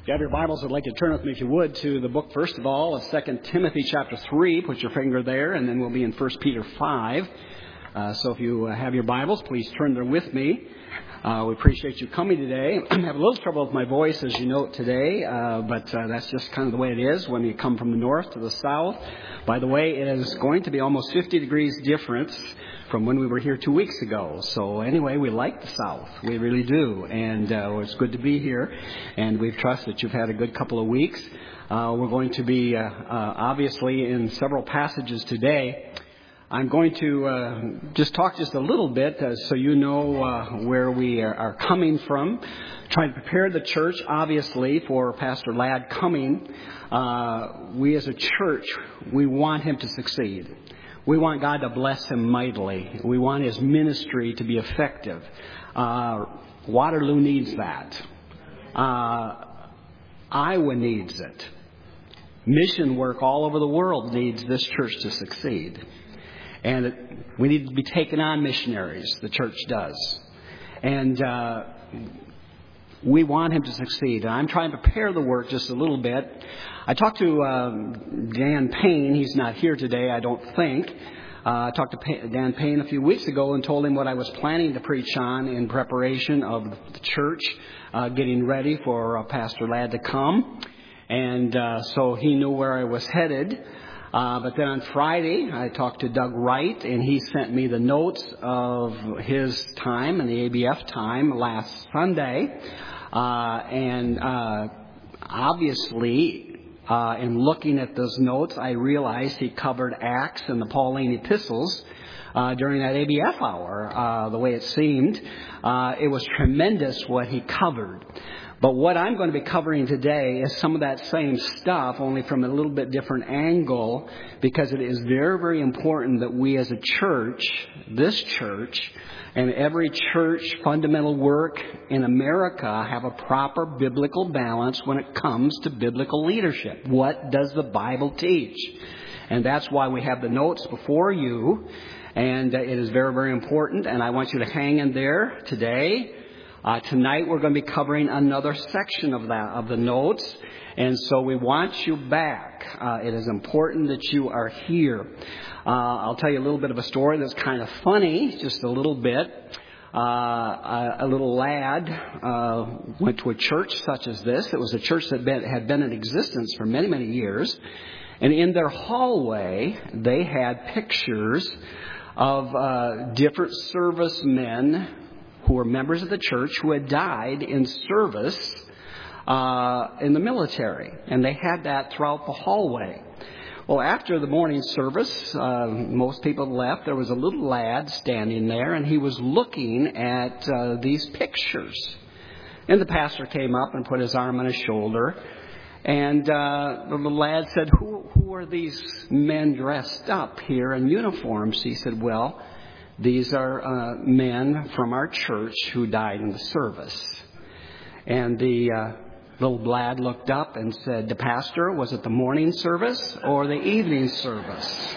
you have your Bibles, I'd like you to turn with me, if you would, to the book, first of all, of 2 Timothy chapter 3. Put your finger there, and then we'll be in 1 Peter 5. So if you have your Bibles, please turn there with me. We appreciate you coming today. I have a little trouble with my voice, as you note today, but that's just kind of the way it is when you come from the north to the south. By the way, it is going to be almost 50 degrees difference from when we were here 2 weeks ago. So anyway, we like the South. We really do. And it's good to be here. And we trust that you've had a good couple of weeks. We're going to be obviously in several passages today. I'm going to just talk just a little bit so you know where we are coming from. Trying to prepare the church, obviously, for Pastor Ladd coming. We as a church, we want him to succeed. We want God to bless him mightily. We want his ministry to be effective. Waterloo needs that. Iowa needs it. Mission work all over the world needs this church to succeed. And we need to be taking on missionaries. The church does. And we want him to succeed. And I'm trying to prepare the work just a little bit. I talked to Dan Payne. He's not here today, I don't think. I talked to Dan Payne a few weeks ago and told him what I was planning to preach on in preparation of the church, getting ready for Pastor Ladd to come. And so he knew where I was headed. But then on Friday, I talked to Doug Wright, and he sent me the notes of his time and the ABF time last Sunday. Obviously, in looking at those notes, I realized he covered Acts and the Pauline epistles during that ABF hour, the way it seemed. It was tremendous what he covered. But what I'm going to be covering today is some of that same stuff, only from a little bit different angle, because it is very, very important that we as a church, this church, and every church fundamental work in America have a proper biblical balance when it comes to biblical leadership. What does the Bible teach? And that's why we have the notes before you, and it is very, very important, and I want you to hang in there today. Tonight we're going to be covering another section of the notes, and so we want you back. It is important that you are here. I'll tell you a little bit of a story that's kind of funny, just a little bit. A little lad went to a church such as this. It was a church that had been in existence for many, many years, and in their hallway they had pictures of different servicemen who were members of the church who had died in service in the military. And they had that throughout the hallway. Well, after the morning service, most people left. There was a little lad standing there, and he was looking at these pictures. And the pastor came up and put his arm on his shoulder. And the little lad said, who are these men dressed up here in uniforms? He said, well, these are men from our church who died in the service. And the little lad looked up and said, the pastor, was it the morning service or the evening service?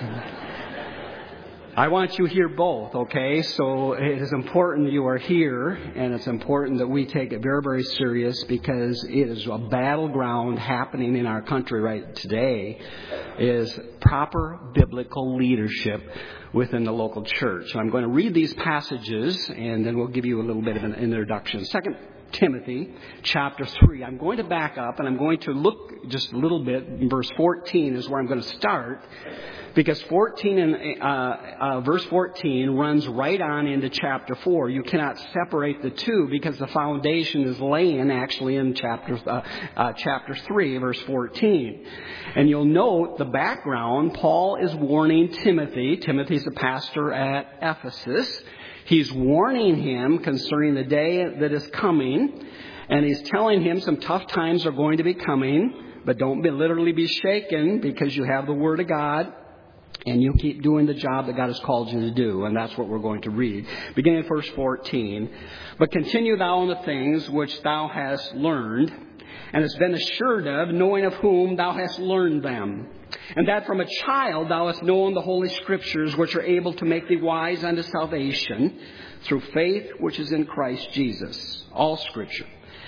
I want you here both, okay? So it is important that you are here, and it's important that we take it very, very serious, because it is a battleground happening in our country right today, is proper biblical leadership within the local church. So I'm going to read these passages, and then we'll give you a little bit of an introduction. 2 Timothy chapter 3. I'm going to back up, and I'm going to look just a little bit. Verse 14 is where I'm going to start, because 14 and verse 14 runs right on into chapter 4. You cannot separate the two, because the foundation is laying actually in chapter 3, verse 14. And you'll note the background. Paul is warning Timothy. Timothy's a pastor at Ephesus. He's warning him concerning the day that is coming, and he's telling him some tough times are going to be coming, but don't literally be shaken, because you have the Word of God, and you keep doing the job that God has called you to do, and that's what we're going to read. Beginning at verse 14, but continue thou in the things which thou hast learned, and hast been assured of, knowing of whom thou hast learned them. And that from a child thou hast known the Holy Scriptures, which are able to make thee wise unto salvation through faith which is in Christ Jesus. All Scripture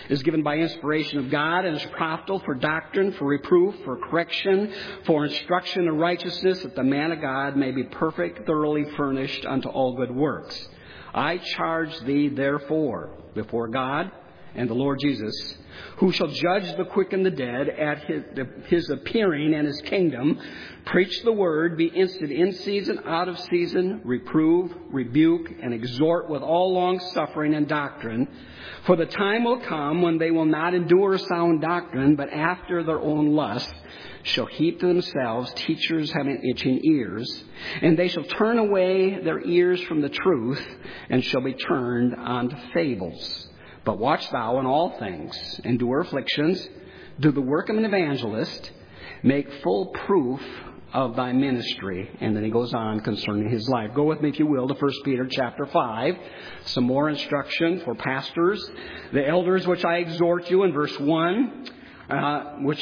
is given by inspiration of God and is profitable for doctrine, for reproof, for correction, for instruction in righteousness, that the man of God may be perfect, thoroughly furnished unto all good works. I charge thee, therefore, before God and the Lord Jesus, who shall judge the quick and the dead at his appearing and his kingdom, preach the word, be instant in season, out of season, reprove, rebuke, and exhort with all long suffering and doctrine. For the time will come when they will not endure sound doctrine, but after their own lust shall heap to themselves teachers having itching ears, and they shall turn away their ears from the truth, and shall be turned unto fables. But watch thou in all things, endure afflictions, do the work of an evangelist, make full proof of thy ministry. And then he goes on concerning his life. Go with me, if you will, to 1 Peter chapter 5. Some more instruction for pastors. The elders which I exhort you in verse 1, which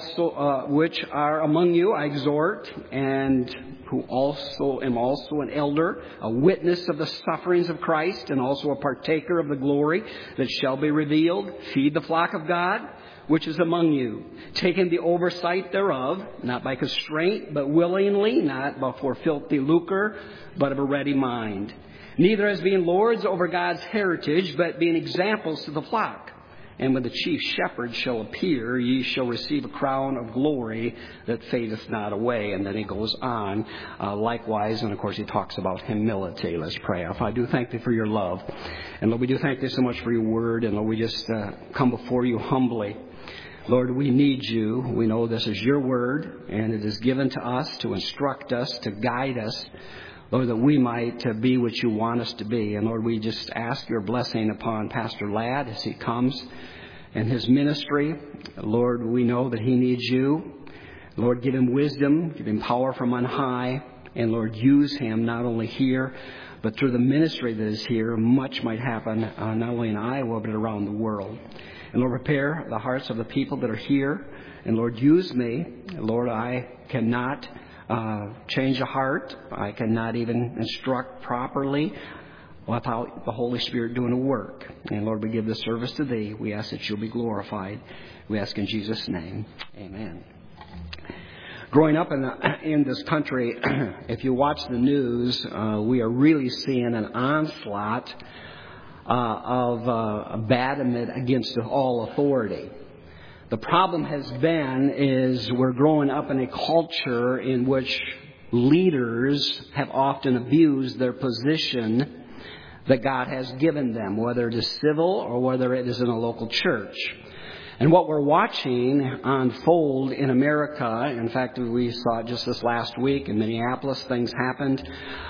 are among you I exhort, and who also am also an elder, a witness of the sufferings of Christ, and also a partaker of the glory that shall be revealed. Feed the flock of God, which is among you, taking the oversight thereof, not by constraint, but willingly, not for filthy lucre, but of a ready mind. Neither as being lords over God's heritage, but being examples to the flock. And when the chief shepherd shall appear, ye shall receive a crown of glory that fadeth not away. And then he goes on likewise. And, of course, he talks about humility. Let's pray. Father, I do thank thee for your love. And, Lord, we do thank thee so much for your word. And, Lord, we just come before you humbly. Lord, we need you. We know this is your word, and it is given to us to instruct us, to guide us, Lord, that we might be what you want us to be. And, Lord, we just ask your blessing upon Pastor Ladd as he comes and his ministry. Lord, we know that he needs you. Lord, give him wisdom, give him power from on high. And, Lord, use him not only here, but through the ministry that is here. Much might happen not only in Iowa, but around the world. And, Lord, prepare the hearts of the people that are here. And, Lord, use me. Lord, I cannot change a heart. I cannot even instruct properly without the Holy Spirit doing a work. And Lord, we give this service to thee. We ask that you'll be glorified. We ask in Jesus' name. Amen. Growing up in this country, if you watch the news, we are really seeing an onslaught of abandonment against all authority. The problem has been is we're growing up in a culture in which leaders have often abused their position that God has given them, whether it is civil or whether it is in a local church. And what we're watching unfold in America, in fact, we saw it just this last week in Minneapolis, things happened.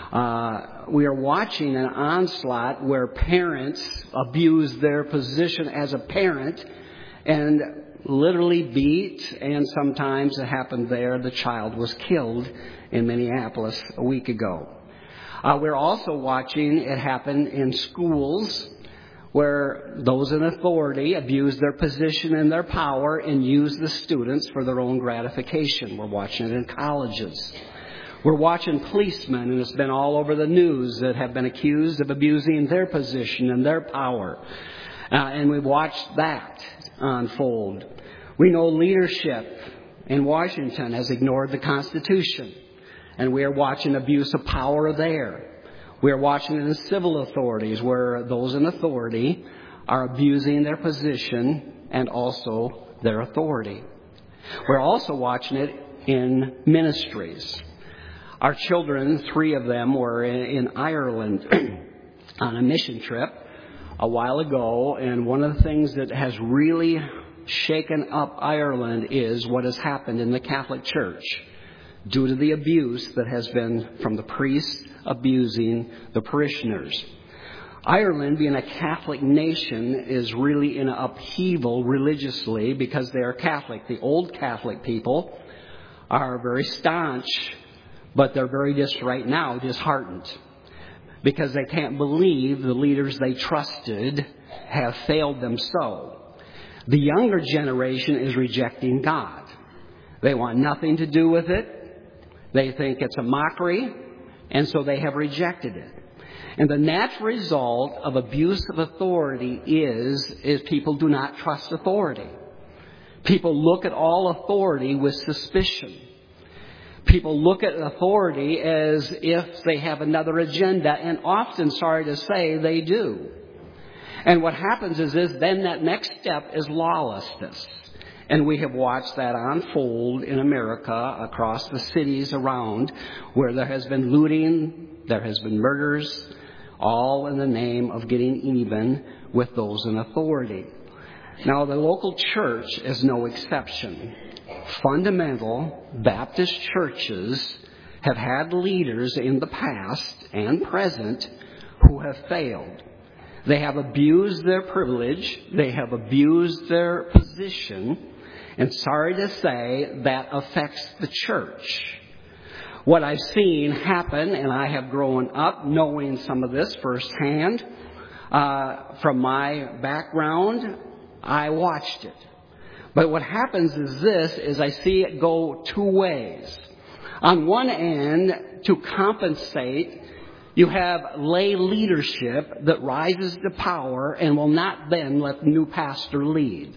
We are watching an onslaught where parents abuse their position as a parent and literally beat, and sometimes it happened there. The child was killed in Minneapolis a week ago. We're also watching it happen in schools where those in authority abuse their position and their power and use the students for their own gratification. We're watching it in colleges. We're watching policemen, and it's been all over the news, that have been accused of abusing their position and their power. And we've watched that unfold. We know leadership in Washington has ignored the Constitution, and we are watching abuse of power there. We are watching it in civil authorities where those in authority are abusing their position and also their authority. We're also watching it in ministries. Our children, 3 of them, were in Ireland on a mission trip a while ago, and one of the things that has really shaken up Ireland is what has happened in the Catholic Church due to the abuse that has been from the priests abusing the parishioners. Ireland, being a Catholic nation, is really in an upheaval religiously because they are Catholic. The old Catholic people are very staunch, but they're very right now disheartened because they can't believe the leaders they trusted have failed them so. The younger generation is rejecting God. They want nothing to do with it. They think it's a mockery, and so they have rejected it. And the natural result of abuse of authority is people do not trust authority. People look at all authority with suspicion. People look at authority as if they have another agenda, and often, sorry to say, they do. And what happens is then that next step is lawlessness. And we have watched that unfold in America across the cities around, where there has been looting, there has been murders, all in the name of getting even with those in authority. Now, the local church is no exception. Fundamental Baptist churches have had leaders in the past and present who have failed. They have abused their privilege. They have abused their position. And sorry to say, that affects the church. What I've seen happen, and I have grown up knowing some of this firsthand, from my background, I watched it. But what happens is I see it go two ways. On one end, to compensate, you have lay leadership that rises to power and will not then let the new pastor lead.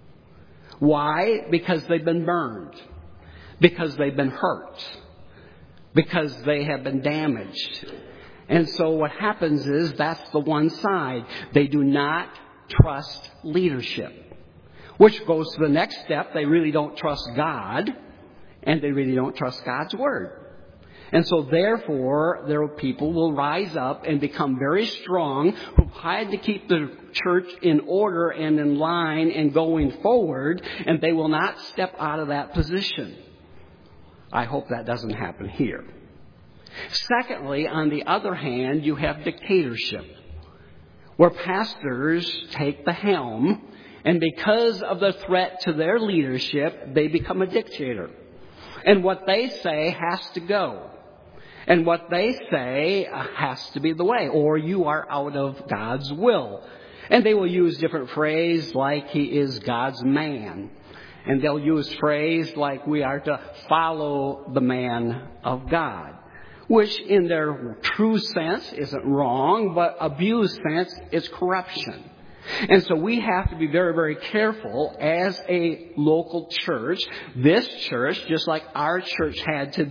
Why? Because they've been burned. Because they've been hurt. Because they have been damaged. And so what happens is that's the one side. They do not trust leadership. Which goes to the next step. They really don't trust God. And they really don't trust God's Word. And so therefore, there are people will rise up and become very strong who've had to keep the church in order and in line and going forward, and they will not step out of that position. I hope that doesn't happen here. Secondly, on the other hand, you have dictatorship, where pastors take the helm, and because of the threat to their leadership, they become a dictator. And what they say has to go. And what they say has to be the way, or you are out of God's will. And they will use different phrases like he is God's man. And they'll use phrase like we are to follow the man of God, which in their true sense isn't wrong, but abused sense is corruption. And so we have to be very, very careful as a local church. This church, just like our church had to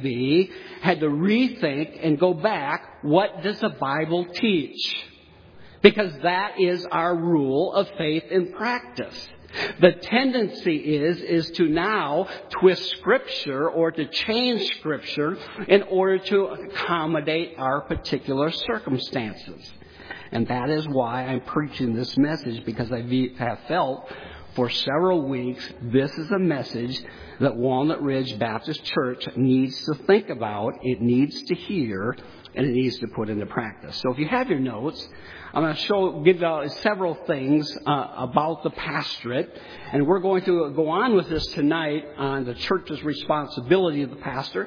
rethink and go back, what does the Bible teach? Because that is our rule of faith and practice. The tendency is to now twist Scripture or to change Scripture in order to accommodate our particular circumstances. And that is why I'm preaching this message, because I have felt for several weeks this is a message that Walnut Ridge Baptist Church needs to think about, it needs to hear, and it needs to put into practice. So if you have your notes, I'm going to give several things about the pastorate, and we're going to go on with this tonight on the church's responsibility of the pastor.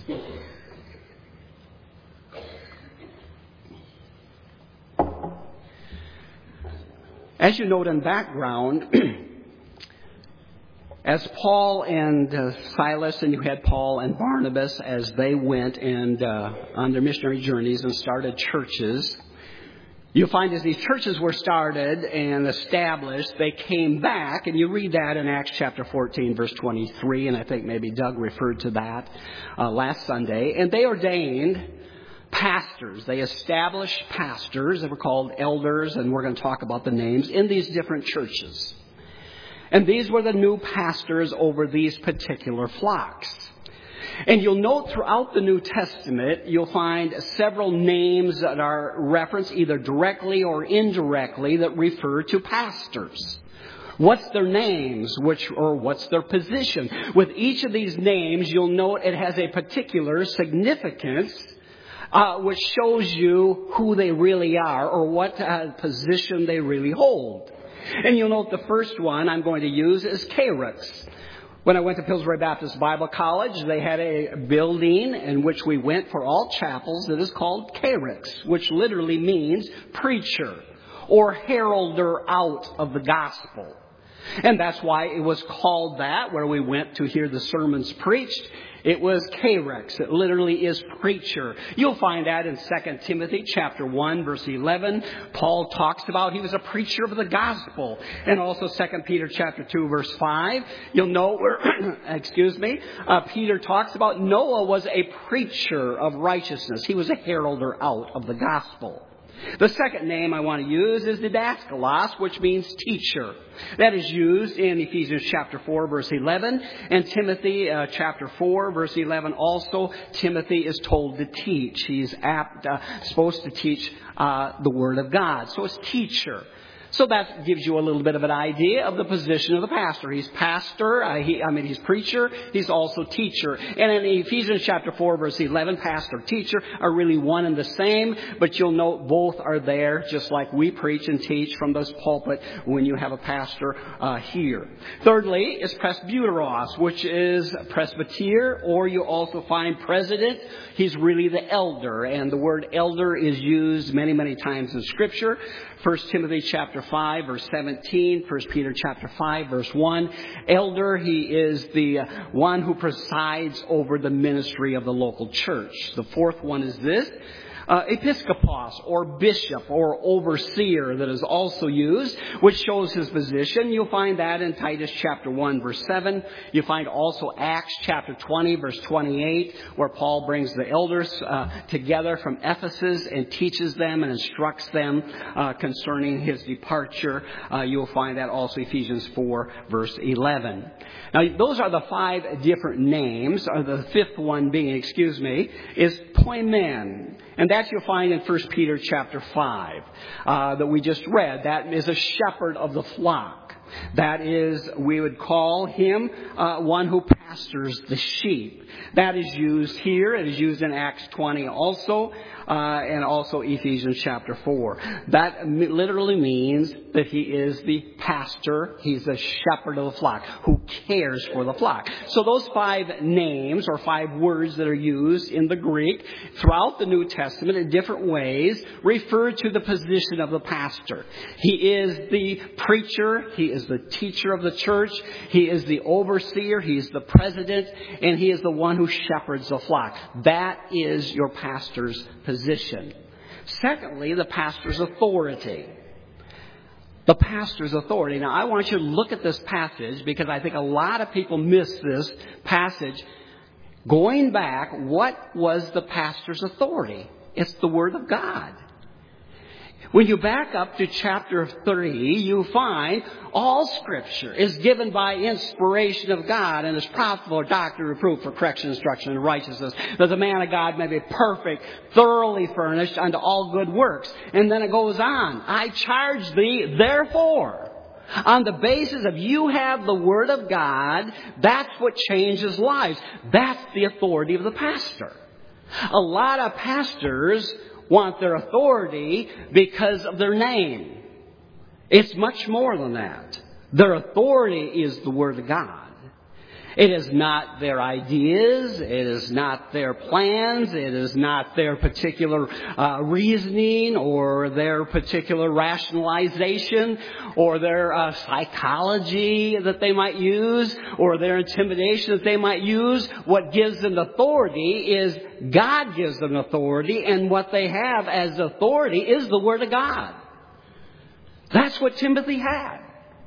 As you note in background, as Paul and Silas, and you had Paul and Barnabas as they went and on their missionary journeys and started churches, you'll find as these churches were started and established, they came back, and you read that in Acts chapter 14, verse 23, and I think maybe Doug referred to that last Sunday, and they ordained pastors. They established pastors that were called elders, and we're going to talk about the names, in these different churches. And these were the new pastors over these particular flocks. And you'll note throughout the New Testament, you'll find several names that are referenced either directly or indirectly that refer to pastors. What's their names? What's their position? With each of these names, you'll note it has a particular significance which shows you who they really are or what position they really hold. And you'll note the first one I'm going to use is Carex. When I went to Pillsbury Baptist Bible College, they had a building in which we went for all chapels that is called Carex, which literally means preacher or heralder out of the gospel. And that's why it was called that, where we went to hear the sermons preached. It was Carex. It literally is preacher. You'll find that in 2 Timothy chapter 1, verse 11. Paul talks about he was a preacher of the gospel. And also 2 Peter chapter 2, verse 5. You'll note where, Peter talks about Noah was a preacher of righteousness. He was a heralder out of the gospel. The second name I want to use is didaskalos, which means teacher. That is used in Ephesians chapter 4, verse 11, and Timothy chapter 4, verse 11. Also, Timothy is told to teach. He's supposed to teach the Word of God. So it's teacher. So that gives you a little bit of an idea of the position of the pastor. He's pastor, he's preacher, he's also teacher. And in Ephesians chapter 4, verse 11, pastor, teacher are really one and the same, but you'll note both are there, just like we preach and teach from this pulpit when you have a pastor here. Thirdly is presbyteros, which is presbyter, or you also find president. He's really the elder, and the word elder is used many, many times in Scripture. 1 Timothy chapter 5, verse 17, 1 Peter chapter 5, verse 1. Elder, he is the one who presides over the ministry of the local church. The fourth one is this. Episkopos, or bishop, or overseer, that is also used, which shows his position. You'll find that in Titus chapter 1, verse 7. You find also Acts chapter 20, verse 28, where Paul brings the elders together from Ephesus and teaches them and instructs them concerning his departure. You'll find that also Ephesians 4, verse 11. Now, those are the 5 different names. The fifth one being, is poimen. And that you'll find in 1 Peter chapter 5 that we just read. That is a shepherd of the flock. That is, we would call him one who pastors the sheep. That is used here. It is used in Acts 20 also, and also Ephesians chapter 4. That literally means that he is the pastor. He's the shepherd of the flock who cares for the flock. So those 5 names or 5 words that are used in the Greek throughout the New Testament in different ways refer to the position of the pastor. He is the preacher. He is the teacher of the church. He is the overseer. He is the president. And he is the one who shepherds the flock. That is your pastor's position. Secondly, the pastor's authority. The pastor's authority. Now, I want you to look at this passage because I think a lot of people miss this passage. Going back, what was the pastor's authority? It's the Word of God. When you back up to chapter 3, you find all Scripture is given by inspiration of God and is profitable for doctrine, reproof, for correction, instruction, and righteousness, that the man of God may be perfect, thoroughly furnished unto all good works. And then it goes on. I charge thee, therefore, on the basis of you have the Word of God, that's what changes lives. That's the authority of the pastor. A lot of pastors want their authority because of their name. It's much more than that. Their authority is the Word of God. It is not their ideas. It is not their plans. It is not their particular reasoning or their particular rationalization or their psychology that they might use or their intimidation that they might use. What gives them authority is God gives them authority, and what they have as authority is the Word of God. That's what Timothy had.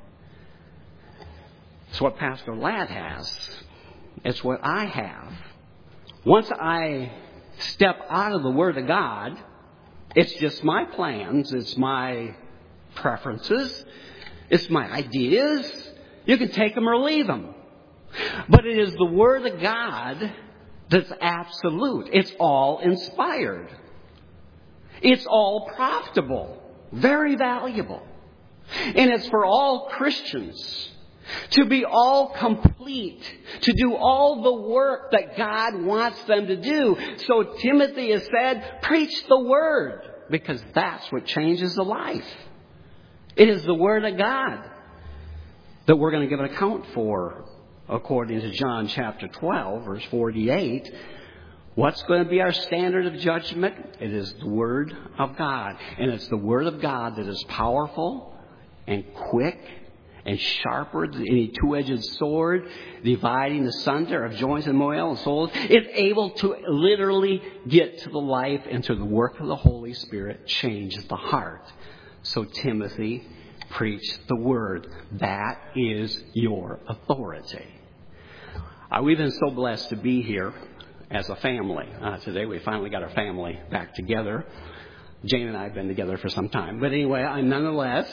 It's what Pastor Ladd has. It's what I have. Once I step out of the Word of God, it's just my plans, it's my preferences, it's my ideas. You can take them or leave them. But it is the Word of God that's absolute. It's all inspired. It's all profitable. Very valuable. And it's for all Christians to be all complete, to do all the work that God wants them to do. So Timothy has said, preach the Word, because that's what changes the life. It is the Word of God that we're going to give an account for, according to John chapter 12, verse 48. What's going to be our standard of judgment? It is the Word of God. And it's the Word of God that is powerful and quick and sharper than any two-edged sword, dividing the sunder of joints and marrow and souls. It's able to literally get to the life and to the work of the Holy Spirit, change the heart. So Timothy, preach the word. That is your authority. We've been so blessed to be here as a family. Today we finally got our family back together. Jane and I have been together for some time. But anyway, nonetheless,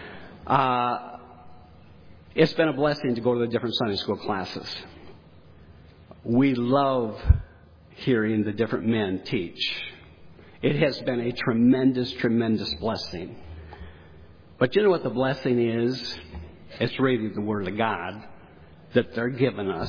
it's been a blessing to go to the different Sunday school classes. We love hearing the different men teach. It has been a tremendous, tremendous blessing. But you know what the blessing is? It's really the Word of God that they're giving us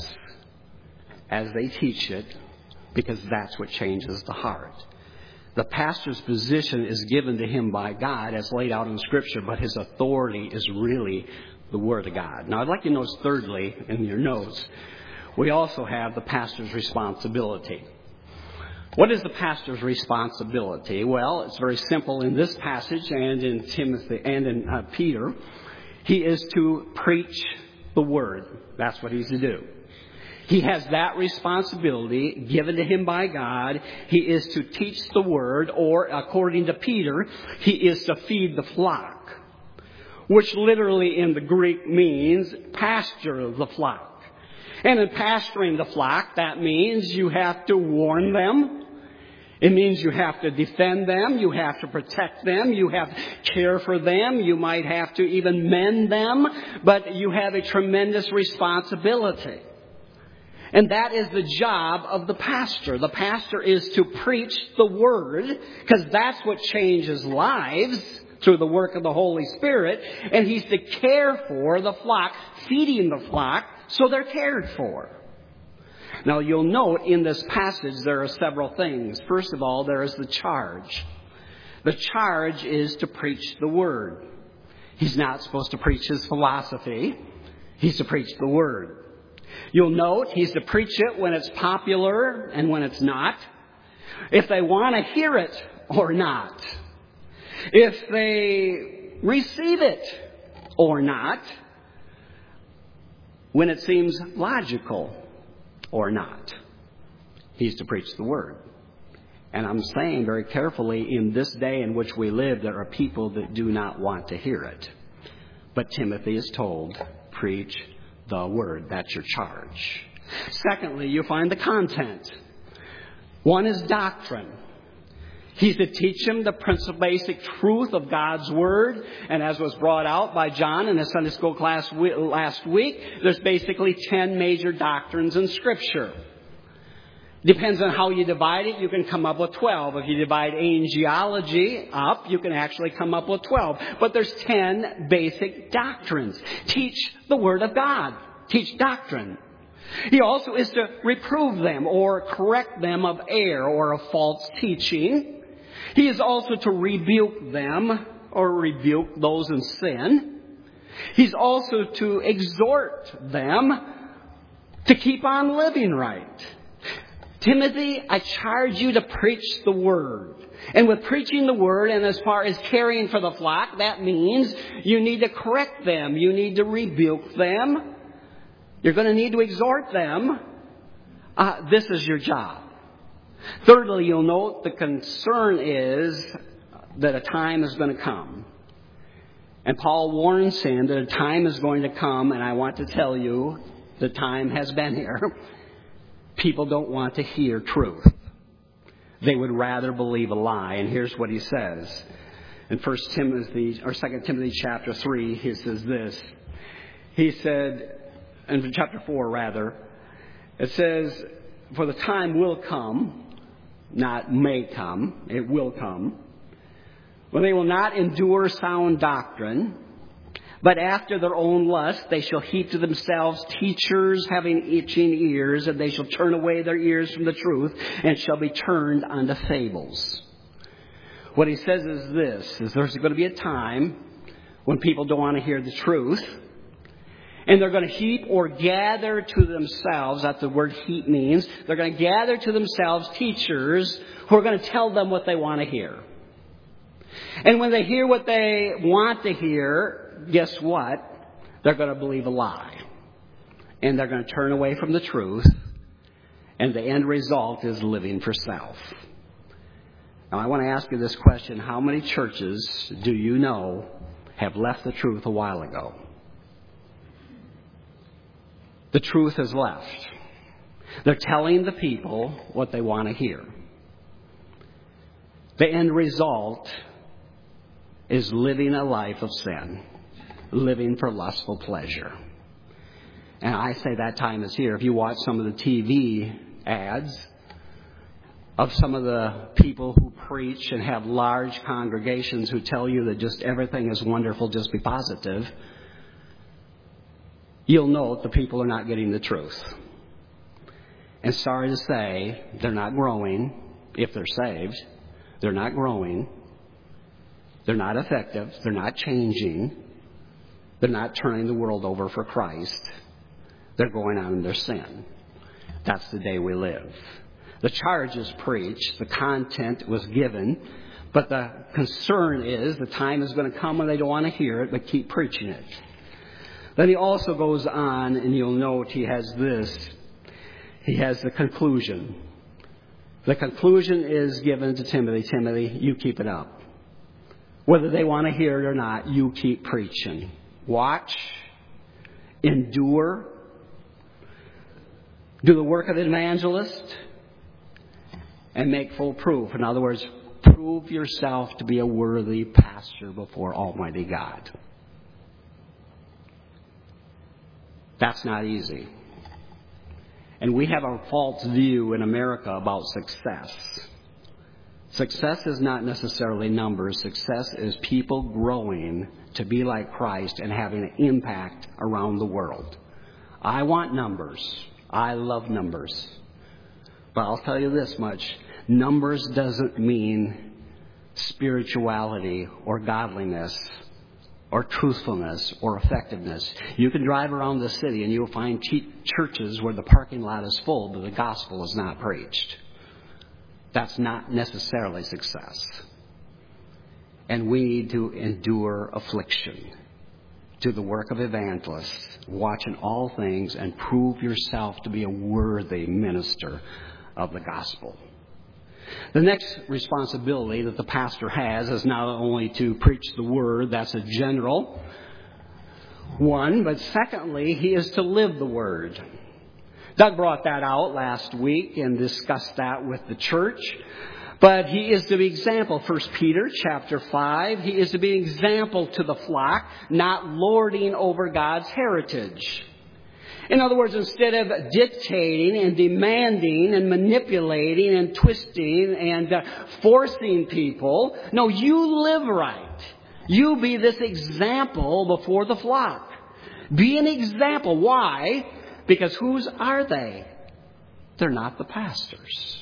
as they teach it, because that's what changes the heart. The pastor's position is given to him by God as laid out in Scripture, but his authority is really the Word of God. Now, I'd like you to notice thirdly in your notes, we also have the pastor's responsibility. What is the pastor's responsibility? Well, it's very simple in this passage and in Timothy and in Peter. He is to preach the Word. That's what he's to do. He has that responsibility given to him by God. He is to teach the Word, or according to Peter, he is to feed the flock, which literally in the Greek means pasture the flock. And in pasturing the flock, that means you have to warn them. It means you have to defend them. You have to protect them. You have to care for them. You might have to even mend them. But you have a tremendous responsibility. And that is the job of the pastor. The pastor is to preach the Word, because that's what changes lives through the work of the Holy Spirit. And he's to care for the flock, feeding the flock so they're cared for. Now, you'll note in this passage there are several things. First of all, there is the charge. The charge is to preach the Word. He's not supposed to preach his philosophy. He's to preach the Word. You'll note he's to preach it when it's popular and when it's not. If they want to hear it or not. If they receive it or not. When it seems logical or not. He's to preach the Word. And I'm saying very carefully, in this day in which we live, there are people that do not want to hear it. But Timothy is told, preach the Word. That's your charge. Secondly, you find the content. One is doctrine. He's to teach him the principal basic truth of God's Word. And as was brought out by John in the Sunday school class last week, there's basically 10 major doctrines in Scripture. Depends on how you divide it, you can come up with 12. If you divide angelology up, you can actually come up with 12. But there's 10 basic doctrines. Teach the Word of God. Teach doctrine. He also is to reprove them or correct them of error or of false teaching. He is also to rebuke them or rebuke those in sin. He's also to exhort them to keep on living right. Timothy, I charge you to preach the Word. And with preaching the Word and as far as caring for the flock, that means you need to correct them. You need to rebuke them. You're going to need to exhort them. This is your job. Thirdly, you'll note the concern is that a time is going to come. And Paul warns him that a time is going to come, and I want to tell you, the time has been here. People don't want to hear truth. They would rather believe a lie. And here's what he says. In 2 Timothy chapter 3, he says this. He said, in chapter 4 rather, it says, for the time will come, not may come, it will come, when they will not endure sound doctrine, but after their own lust they shall heap to themselves teachers having itching ears, and they shall turn away their ears from the truth, and shall be turned unto fables. What he says is this, is there's going to be a time when people don't want to hear the truth, and they're going to heap or gather to themselves, that's the word heap means, they're going to gather to themselves teachers who are going to tell them what they want to hear. And when they hear what they want to hear, guess what? they're going to believe a lie. And they're going to turn away from the truth. And the end result is living for self. Now, I want to ask you this question. How many churches do you know have left the truth a while ago? The truth has left. They're telling the people what they want to hear. The end result is living a life of sin, living for lustful pleasure. And I say that time is here. If you watch some of the TV ads of some of the people who preach and have large congregations who tell you that just everything is wonderful, just be positive, you'll note the people are not getting the truth. And sorry to say, they're not growing if they're saved. They're not growing. They're not effective. They're not changing. They're not turning the world over for Christ. They're going on in their sin. That's the day we live. The charge is preached. The content was given. But the concern is the time is going to come when they don't want to hear it, but keep preaching it. Then he also goes on, and you'll note he has this. He has the conclusion. The conclusion is given to Timothy. Timothy, you keep it up. Whether they want to hear it or not, you keep preaching. Watch. Endure. Do the work of an evangelist. And make full proof. In other words, prove yourself to be a worthy pastor before Almighty God. That's not easy. And we have a false view in America about success. Success is not necessarily numbers. Success is people growing to be like Christ and having an impact around the world. I want numbers. I love numbers. But I'll tell you this much. Numbers doesn't mean spirituality or godliness or truthfulness or effectiveness. You can drive around the city and you'll find churches where the parking lot is full, but the gospel is not preached. That's not necessarily success. And we need to endure affliction. Do the work of evangelists, watch in all things, and prove yourself to be a worthy minister of the gospel. The next responsibility that the pastor has is not only to preach the word, that's a general one, but secondly, he is to live the word. Doug brought that out last week and discussed that with the church. But he is to be example. 1 Peter chapter 5, he is to be an example to the flock, not lording over God's heritage. In other words, instead of dictating and demanding and manipulating and twisting and forcing people, no, you live right. You be this example before the flock. Be an example. Why? Because whose are they? They're not the pastors.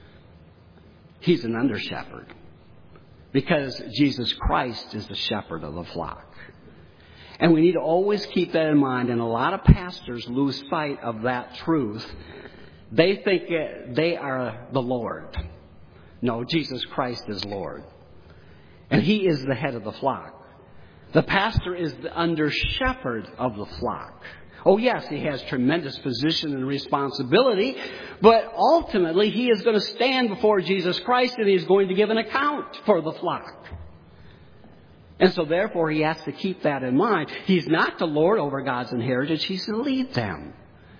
He's an under shepherd. Because Jesus Christ is the shepherd of the flock. And we need to always keep that in mind. And a lot of pastors lose sight of that truth. They think they are the Lord. No, Jesus Christ is Lord. And He is the head of the flock. The pastor is the under shepherd of the flock. Oh, yes, he has tremendous position and responsibility, but ultimately he is going to stand before Jesus Christ and he's going to give an account for the flock. And so therefore he has to keep that in mind. He's not the Lord over God's inheritance. He's to lead them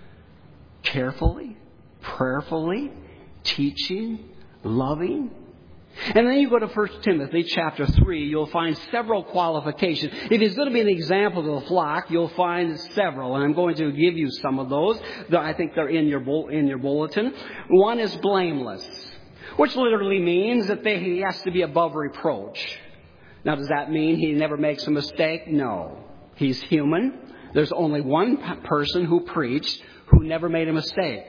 carefully, prayerfully, teaching, loving. And then you go to 1 Timothy chapter 3, you'll find several qualifications. If he's going to be an example to the flock, you'll find several. And I'm going to give you some of those. I think they're in your bulletin. One is blameless, which literally means that he has to be above reproach. Now, does that mean he never makes a mistake? No. He's human. There's only one person who preached who never made a mistake.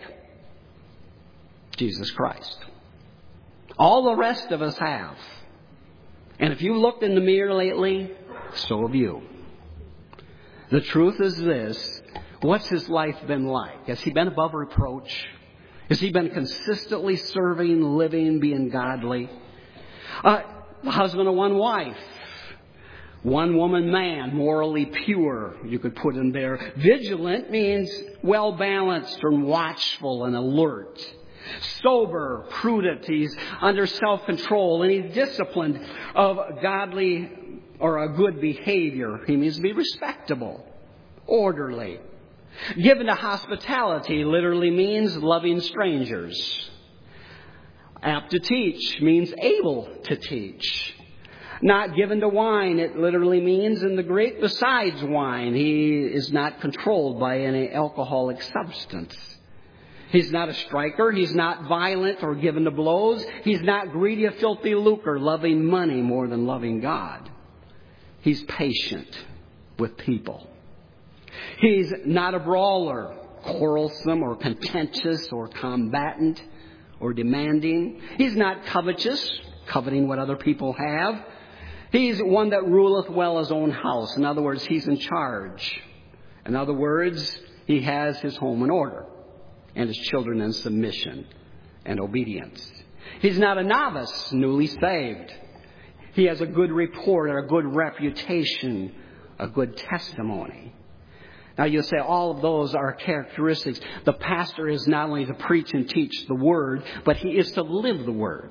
Jesus Christ. All the rest of us have. And if you looked in the mirror lately, so have you. The truth is this. What's his life been like? Has he been above reproach? Has he been consistently serving, living, being godly? The husband of one wife. One woman, man, morally pure, you could put in there. Vigilant means well-balanced and watchful and alert. Sober, prudent, he's under self-control, and he's disciplined of godly or a good behavior. He means to be respectable, orderly. Given to hospitality literally means loving strangers. Apt to teach means able to teach. Not given to wine, it literally means in the Greek besides wine. He is not controlled by any alcoholic substance. He's not a striker. He's not violent or given to blows. He's not greedy of filthy lucre, loving money more than loving God. He's patient with people. He's not a brawler, quarrelsome or contentious or combatant or demanding. He's not covetous, coveting what other people have. He's one that ruleth well his own house. In other words, he's in charge. In other words, he has his home in order and his children in submission and obedience. He's not a novice, newly saved. He has a good report or a good reputation, a good testimony. Now you'll say all of those are characteristics. The pastor is not only to preach and teach the Word, but he is to live the Word.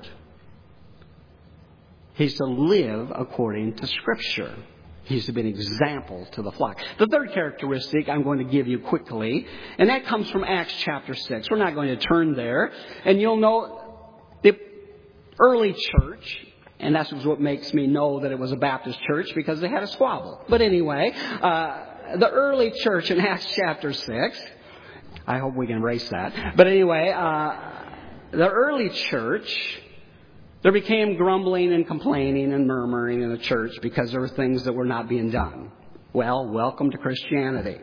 He's to live according to Scripture. He's to be an example to the flock. The third characteristic I'm going to give you quickly, and that comes from Acts chapter 6. We're not going to turn there. And you'll know the early church, and that's what makes me know that it was a Baptist church, because they had a squabble. But anyway, the early church in Acts chapter 6, I hope we can erase that. But anyway, the early church, there became grumbling and complaining and murmuring in the church because there were things that were not being done. Well, welcome to Christianity.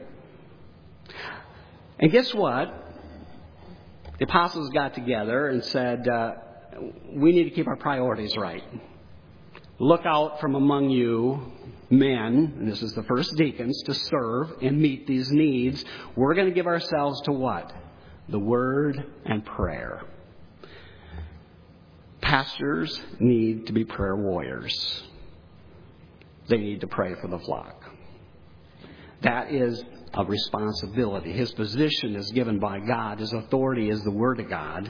And guess what? The apostles got together and said, we need to keep our priorities right. Look out from among you men, and this is the first deacons, to serve and meet these needs. We're going to give ourselves to what? The Word and prayer. Pastors need to be prayer warriors. They need to pray for the flock. That is a responsibility. His position is given by God. His authority is the Word of God.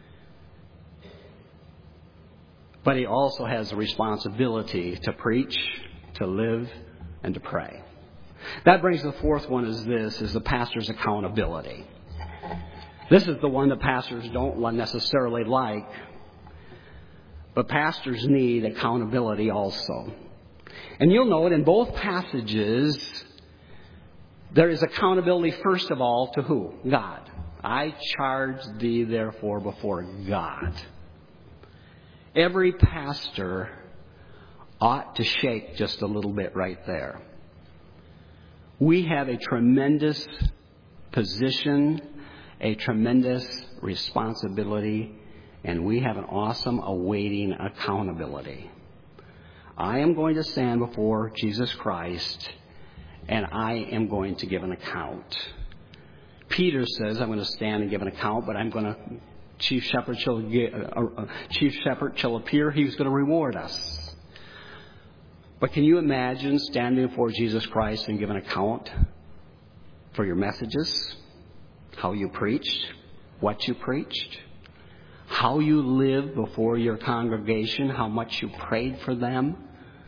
But he also has the responsibility to preach, to live, and to pray. That brings the fourth one is the pastor's accountability. This is the one that pastors don't necessarily like. But pastors need accountability also. And you'll note in both passages, there is accountability first of all to who? God. I charge thee therefore before God. Every pastor ought to shake just a little bit right there. We have a tremendous position, a tremendous responsibility, and we have an awesome awaiting accountability. I am going to stand before Jesus Christ, and I am going to give an account. Peter says, I'm going to stand and give an account, but I'm going to, chief shepherd shall appear. He's going to reward us. But can you imagine standing before Jesus Christ and give an account for your messages, how you preached, what you preached, how you lived before your congregation, how much you prayed for them?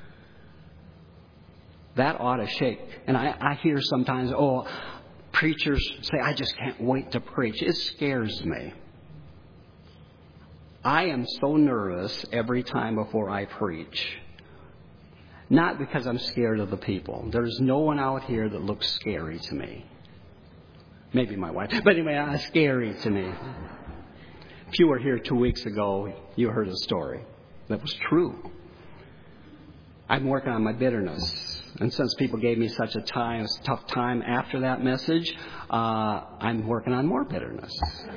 That ought to shake. And I hear sometimes, preachers say, I just can't wait to preach. It scares me. I am so nervous every time before I preach. Not because I'm scared of the people. There's no one out here that looks scary to me. Maybe my wife. But anyway, scary to me. If you were here 2 weeks ago, you heard a story that was true. I'm working on my bitterness. And since people gave me such a tough time after that message, I'm working on more bitterness.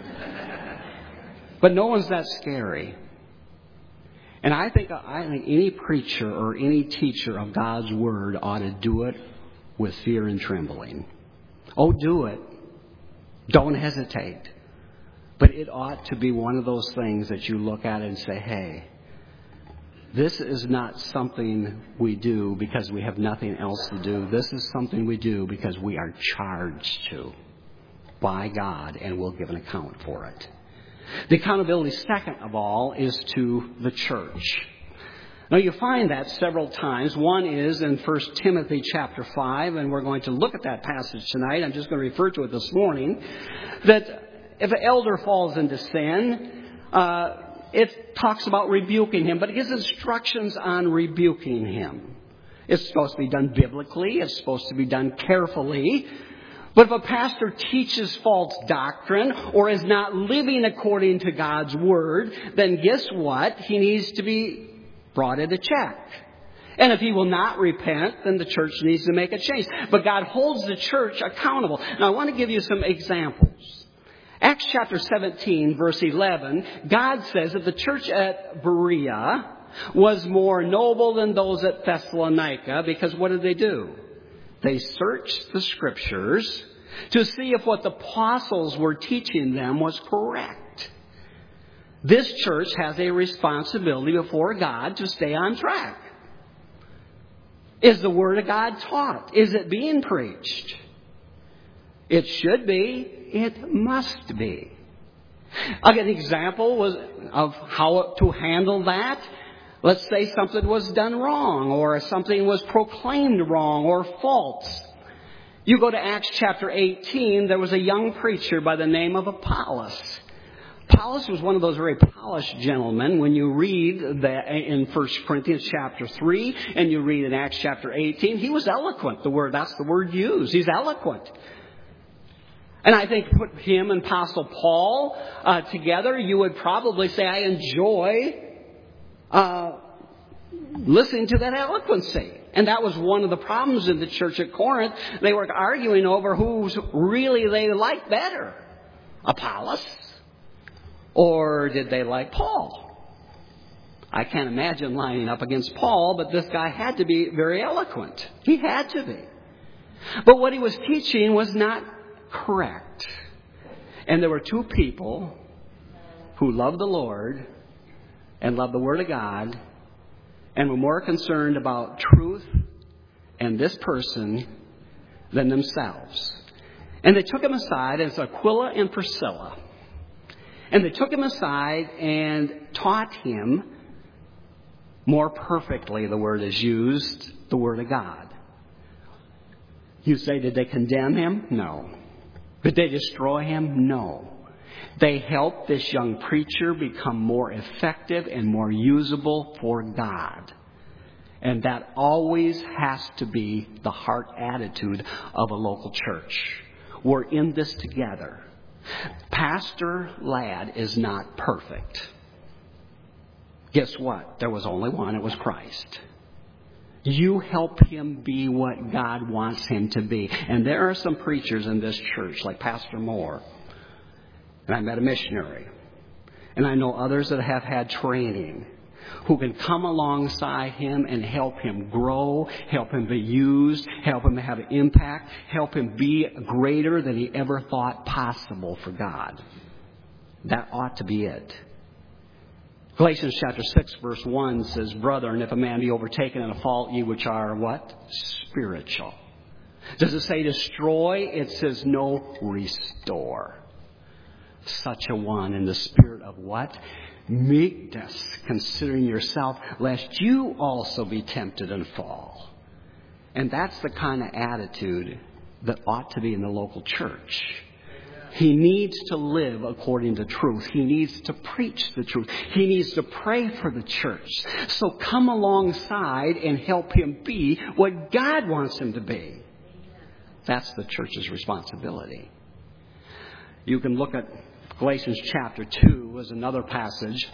But no one's that scary. And I think any preacher or any teacher of God's Word ought to do it with fear and trembling. Oh, do it. Don't hesitate. But it ought to be one of those things that you look at and say, hey, This is not something we do because we have nothing else to do. This is something we do because we are charged to by God, and we'll give an account for it. The accountability, second of all, is to the church. Now, you find that several times. One is in 1 Timothy chapter 5, and we're going to look at that passage tonight. I'm just going to refer to it this morning. That if an elder falls into sin, it talks about rebuking him, but it gives instructions on rebuking him. It's supposed to be done biblically. It's supposed to be done carefully. But if a pastor teaches false doctrine or is not living according to God's Word, then guess what? He needs to be brought into check. And if he will not repent, then the church needs to make a change. But God holds the church accountable. Now, I want to give you some examples. Acts chapter 17, verse 11, God says that the church at Berea was more noble than those at Thessalonica, because what did they do? They searched the Scriptures to see if what the apostles were teaching them was correct. This church has a responsibility before God to stay on track. Is the Word of God taught? Is it being preached? It should be. It must be. I'll give an example of how to handle that. Let's say something was done wrong, or something was proclaimed wrong or false. You go to Acts chapter 18, there was a young preacher by the name of Apollos. Apollos was one of those very polished gentlemen. When you read that in 1 Corinthians chapter 3 and you read in Acts chapter 18, he was eloquent. That's the word used. He's eloquent. And I think put him and Apostle Paul together, you would probably say, I enjoy listening to that eloquency. And that was one of the problems in the church at Corinth. They were arguing over who's really they liked better, Apollos, or did they like Paul? I can't imagine lining up against Paul, but this guy had to be very eloquent. He had to be. But what he was teaching was not correct. And there were two people who loved the Lord and loved the Word of God and were more concerned about truth and this person than themselves. And they took him aside, as Aquila and Priscilla. And they took him aside and taught him more perfectly, the word is used, the Word of God. You say, did they condemn him? No. Did they destroy him? No. They helped this young preacher become more effective and more usable for God. And that always has to be the heart attitude of a local church. We're in this together. Pastor Ladd is not perfect. Guess what? There was only one. It was Christ. You help him be what God wants him to be. And there are some preachers in this church, like Pastor Moore. And I met a missionary. And I know others that have had training who can come alongside him and help him grow, help him be used, help him have an impact, help him be greater than he ever thought possible for God. That ought to be it. Galatians chapter 6 verse 1 says, Brethren, if a man be overtaken in a fault, ye which are what? Spiritual. Does it say destroy? It says no, restore. Such a one in the spirit of what? Meekness, considering yourself, lest you also be tempted and fall. And that's the kind of attitude that ought to be in the local church. He needs to live according to truth. He needs to preach the truth. He needs to pray for the church. So come alongside and help him be what God wants him to be. That's the church's responsibility. You can look at Galatians chapter 2 as another passage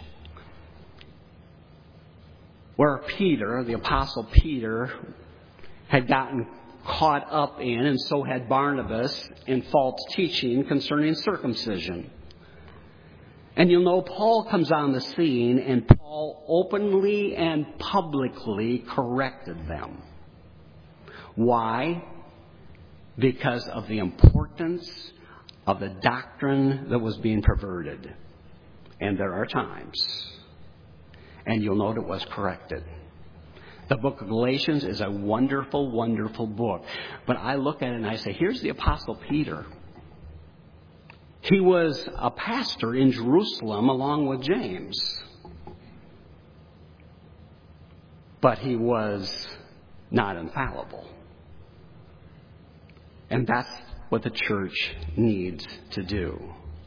where Peter, the Apostle Peter, had gotten caught up in, and so had Barnabas, in false teaching concerning circumcision. And you'll know Paul comes on the scene, and Paul openly and publicly corrected them. Why? Because of the importance of the doctrine that was being perverted. And there are times. And you'll note it was corrected. The book of Galatians is a wonderful, wonderful book. But I look at it and I say, here's the Apostle Peter. He was a pastor in Jerusalem along with James. But he was not infallible. And that's what the church needs to do.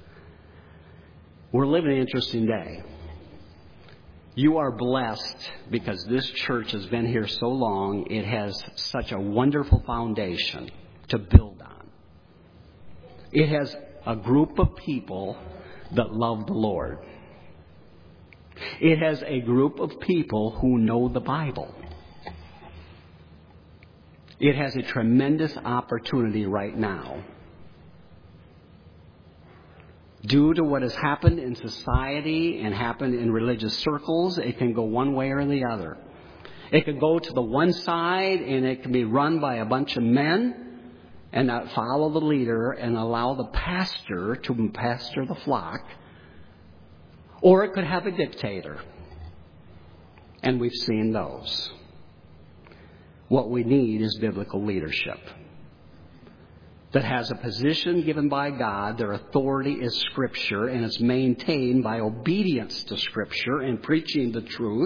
We're living an interesting day. You are blessed because this church has been here so long. It has such a wonderful foundation to build on. It has a group of people that love the Lord. It has a group of people who know the Bible. It has a tremendous opportunity right now. Due to what has happened in society and happened in religious circles, it can go one way or the other. It can go to the one side and it can be run by a bunch of men and not follow the leader and allow the pastor to pastor the flock. Or it could have a dictator. And we've seen those. What we need is biblical leadership that has a position given by God. Their authority is Scripture, and it's maintained by obedience to Scripture and preaching the truth.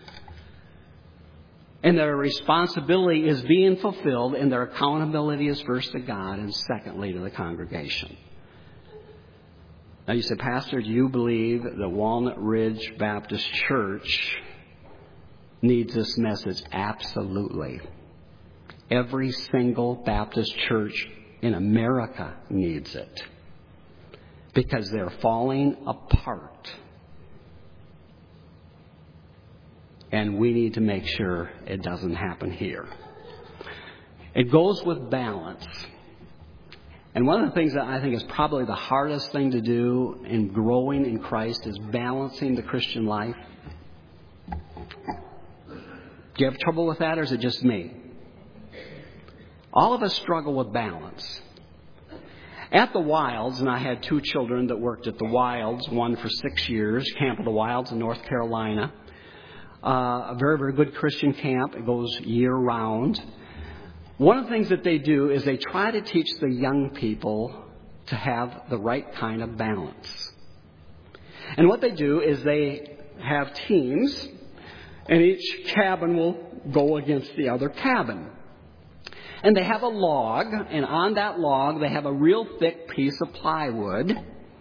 And their responsibility is being fulfilled, and their accountability is first to God and secondly to the congregation. Now you say, Pastor, do you believe that Walnut Ridge Baptist Church needs this message? Absolutely. Every single Baptist church in America needs it because they're falling apart. And we need to make sure it doesn't happen here. It goes with balance. And one of the things that I think is probably the hardest thing to do in growing in Christ is balancing the Christian life. Do you have trouble with that, or is it just me? All of us struggle with balance. At the Wilds, and I had 2 children that worked at the Wilds, one for 6 years, Camp of the Wilds in North Carolina. A very, very good Christian camp. It goes year-round. One of the things that they do is they try to teach the young people to have the right kind of balance. And what they do is they have teams, and each cabin will go against the other cabin. And they have a log, and on that log they have a real thick piece of plywood.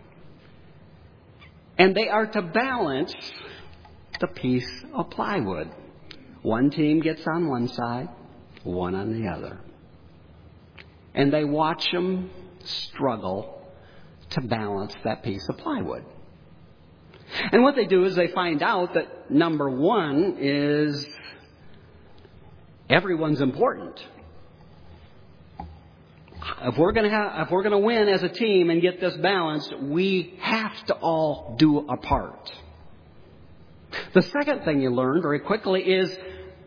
And they are to balance the piece of plywood. One team gets on one side, one on the other. And they watch them struggle to balance that piece of plywood. And what they do is they find out that number one is everyone's important. If we're going to win as a team and get this balanced, we have to all do a part. The second thing you learn very quickly is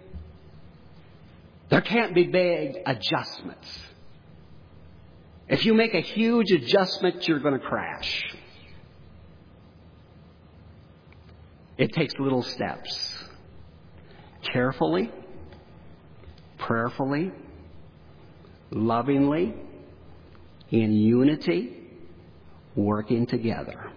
there can't be big adjustments. If you make a huge adjustment, you're going to crash. It takes little steps. Carefully, prayerfully, lovingly, in unity, working together.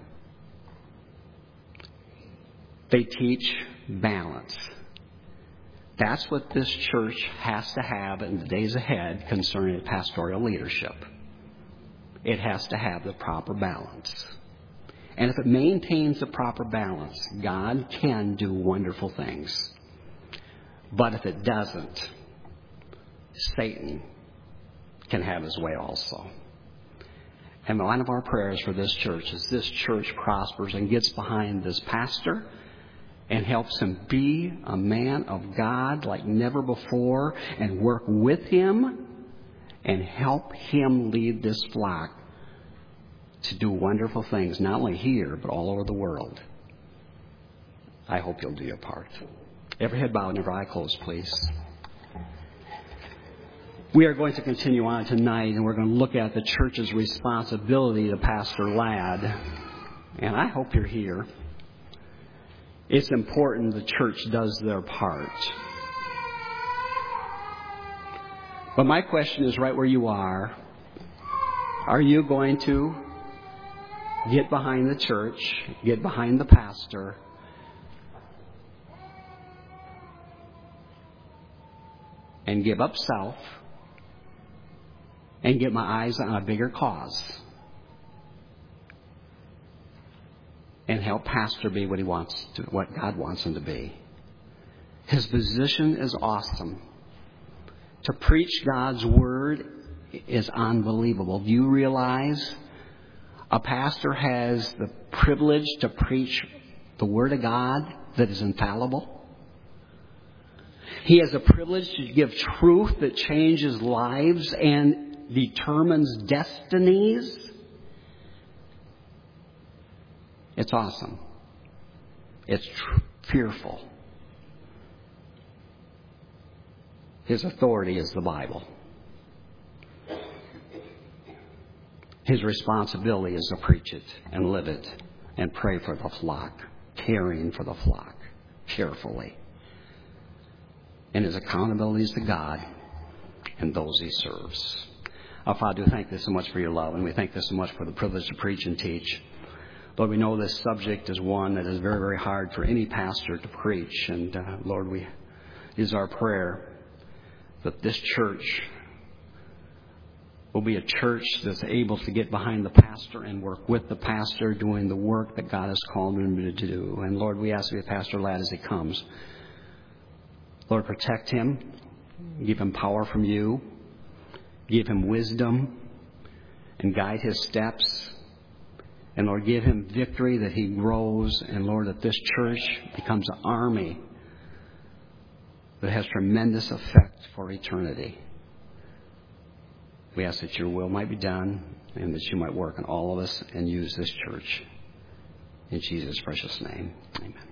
They teach balance. That's what this church has to have in the days ahead concerning pastoral leadership. It has to have the proper balance. And if it maintains the proper balance, God can do wonderful things. But if it doesn't, Satan can have his way also. And one of our prayers for this church is this church prospers and gets behind this pastor and helps him be a man of God like never before and work with him and help him lead this flock to do wonderful things, not only here, but all over the world. I hope you'll do your part. Every head bowed and every eye closed, please. We are going to continue on tonight, and we're going to look at the church's responsibility to Pastor Ladd. And I hope you're here. it's important the church does their part. But my question is right where you are. Are you going to get behind the church, get behind the pastor, and give up self and get my eyes on a bigger cause and help pastor be what he wants to, what God wants him to be? His position is awesome. To preach God's word is unbelievable. Do you realize a pastor has the privilege to preach the word of God that is infallible? He has a privilege to give truth that changes lives and determines destinies. It's awesome. It's fearful. His authority is the Bible. His responsibility is to preach it and live it and pray for the flock, caring for the flock carefully. And his accountability is to God and those he serves. Our Father, we thank you so much for your love, and we thank you so much for the privilege to preach and teach. Lord, we know this subject is one that is very, very hard for any pastor to preach. And Lord, it is our prayer that this church will be a church that's able to get behind the pastor and work with the pastor doing the work that God has called him to do. And Lord, we ask you, Pastor Ladd, as he comes, Lord, protect him, give him power from you, give him wisdom, and guide his steps. And Lord, give him victory that he grows. And Lord, that this church becomes an army that has tremendous effect for eternity. We ask that your will might be done and that you might work in all of us and use this church. In Jesus' precious name, amen.